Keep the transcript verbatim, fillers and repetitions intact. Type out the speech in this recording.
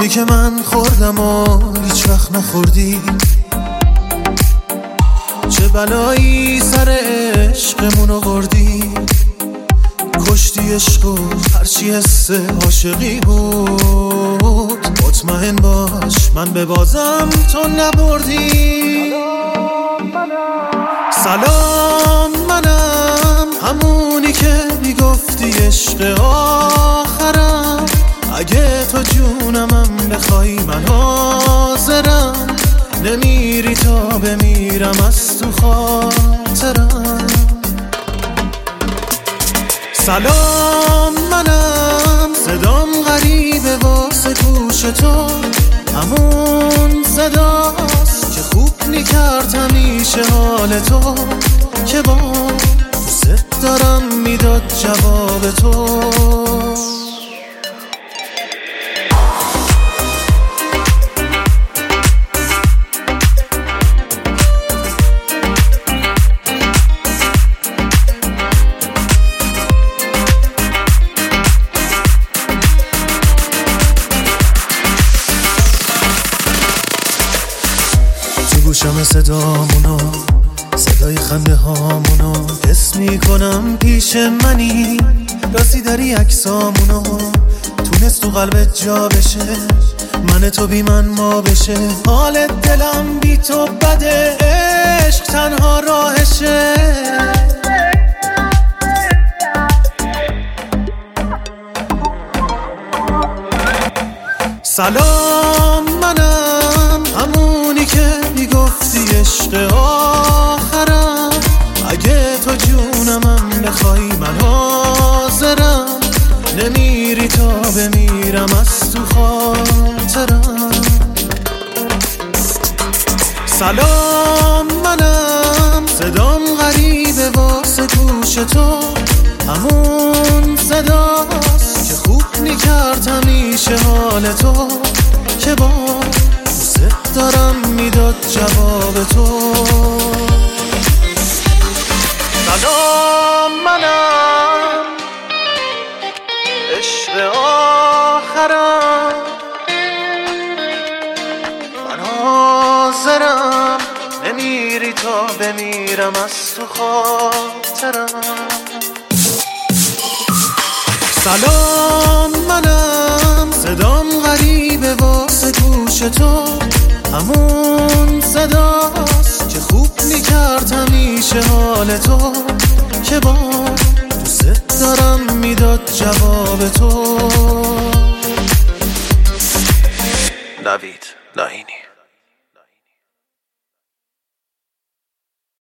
جوری که من خوردم و هیچ وقت نخوردی، چه بلایی سر عشقمون آوردی. کشتی عشق و هرچی حس عاشقی بود. مطمئن باش من به بازم تو نبردی. سلام منم همونی که میگفتی عشق آخرم. اگه تو جونمم بخوای من حاضرم. نمیری تا بمیرم از تو خاطرم. سلام منم صدام غریبه واسه گوش تو. همون صداست که خوب میکرد همیشه حال تو. که با دوست دارم میداد جواب تو. گوشم صدامونو، صدای خنده هامونو حس میکنم پیش منی. راستی داری عکسامونو تونست تو قلبت جا بشه. من تو بی من ما بشه. حال دلم بی تو بده. عشق تنها راهشه. سلام منم همونی که میگفتی عشق آخرم. اگه تو جونمم بخوای من حاضرم. نمیری تا بمیرم از تو خاطرم. سلام منم صدام غریبه واسه گوش تو. همون صداست که خوب میکرد همیشه حال تو. که با دوست دارم میداد جواب تو. سلام منم عشق آخرم. من حاضرم. نمیری تا بمیرم از تو خاطرم. سلام منم صدام غریبه واسه گوش تو. همون صداست که خوب میکرد همیشه حال تو. که با دوست دارم میداد جواب تو. نوید لاهینی.